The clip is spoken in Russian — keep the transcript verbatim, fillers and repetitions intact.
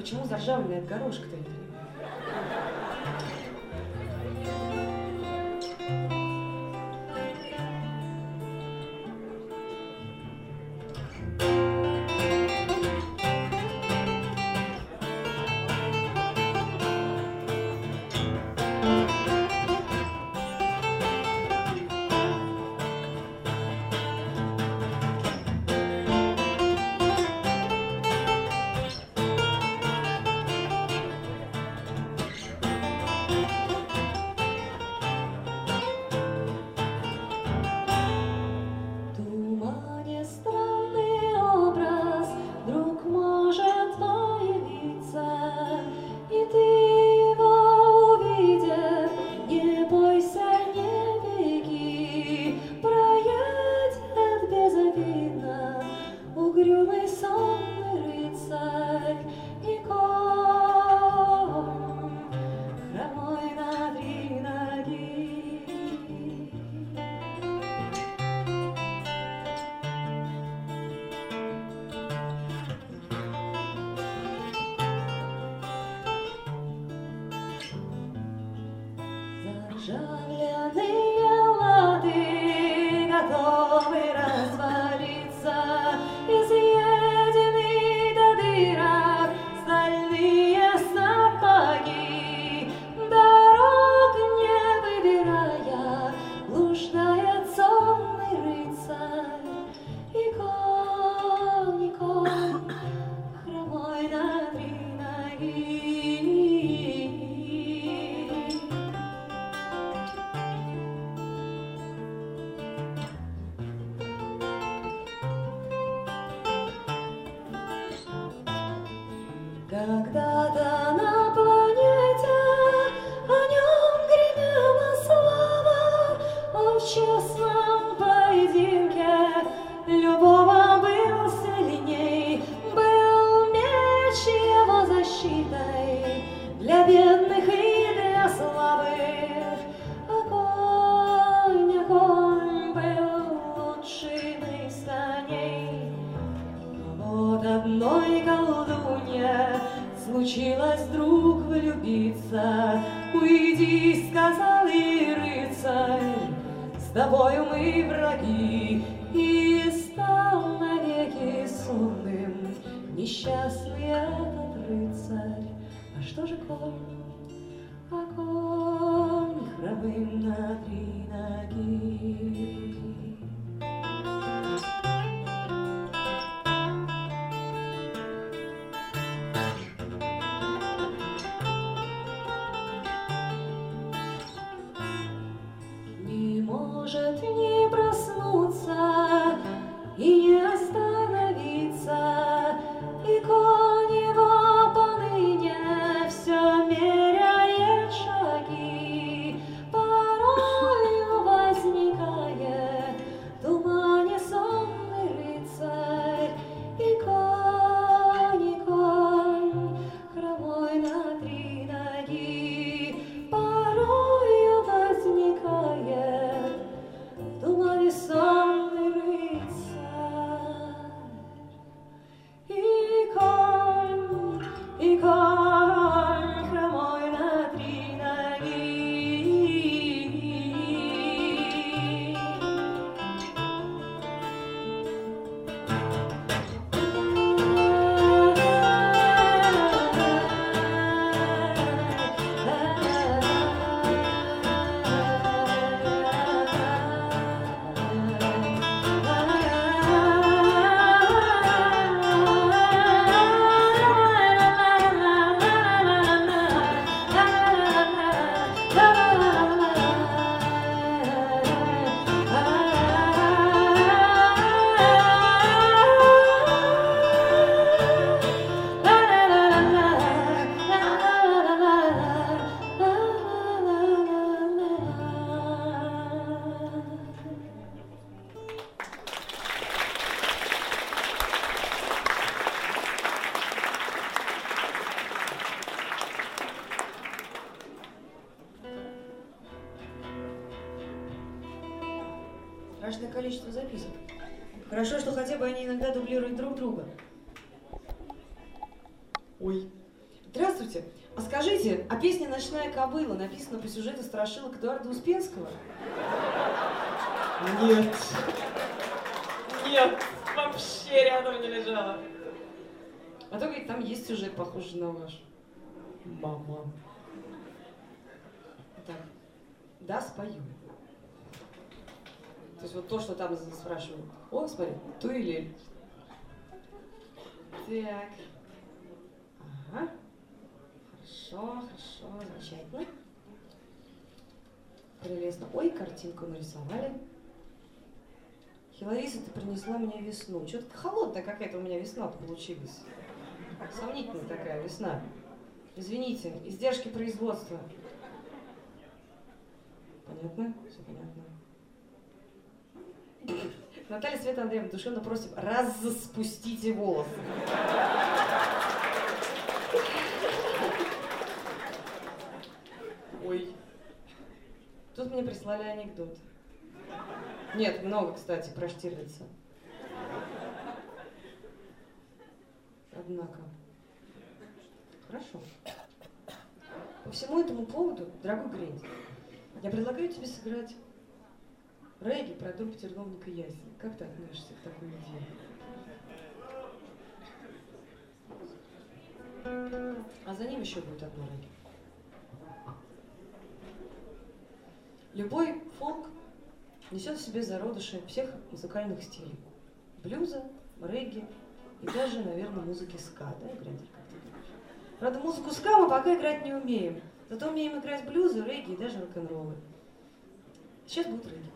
почему заржавленный горошек-то это? Заржавленные лады готовы развалиться, изъедены до дырок стальные сапоги. Дорог не выбирая, блуждает сонный рыцарь, и конь, и конь хромой на три ноги. Когда-то на планете о нем гремела слава, он в честном поединке любого был сильней, был меч его защитой для бедных и для слабых. Огонь, огонь был лучшим из коней. Вот одной колдунье случилось вдруг влюбиться. Уйди, сказал ей рыцарь, с тобою мы враги. И стал навеки сонным несчастный этот рыцарь. А что же конь? А конь хромым на три ноги. Может не проснуться и не остановиться, и конь его поныне все меряет шаги. Порою возникает в тумане сонный рыцарь, и конь, и конь хромой на три ноги. Порою возникает в тумане сонный рыцарь, и конь, и конь хромой на три ноги. Страшное количество записок. Хорошо, что хотя бы они иногда дублируют друг друга. Ой, Здравствуйте. А скажите, а песня «Ночная кобыла» написана по сюжету страшилок Эдуарда Успенского? Нет. Нет, вообще рядом не лежала. А то, говорит, там есть сюжет, похожий на ваш. Мама. Так, да, спою. То есть вот то, что там спрашивают. О, смотри, ту и лель. Так. Ага. Хорошо, хорошо, замечательно. Прелестно. Ой, картинку нарисовали. Хилариса, ты принесла мне весну. Что-то холодная какая-то у меня весна получилась. Сомнительная такая весна. Извините, издержки производства. Понятно? Все понятно. Наталья Света Андреевна, душевно просим, распустите волосы. Ой. Тут мне прислали анекдот. Нет, много, кстати, про Штирлица. Однако. Хорошо. По всему этому поводу, дорогой Гренди, я предлагаю тебе сыграть регги про дом терновника ясень. Как ты относишься к такой идее? А за ним еще будет одно регги. Любой фолк несет в себе зародыши всех музыкальных стилей. Блюза, регги и даже, наверное, музыки ска. Да, Грендель, как ты думаешь? Правда, музыку ска мы пока играть не умеем. Зато умеем играть блюзы, регги и даже рок-н-роллы. Сейчас будут регги.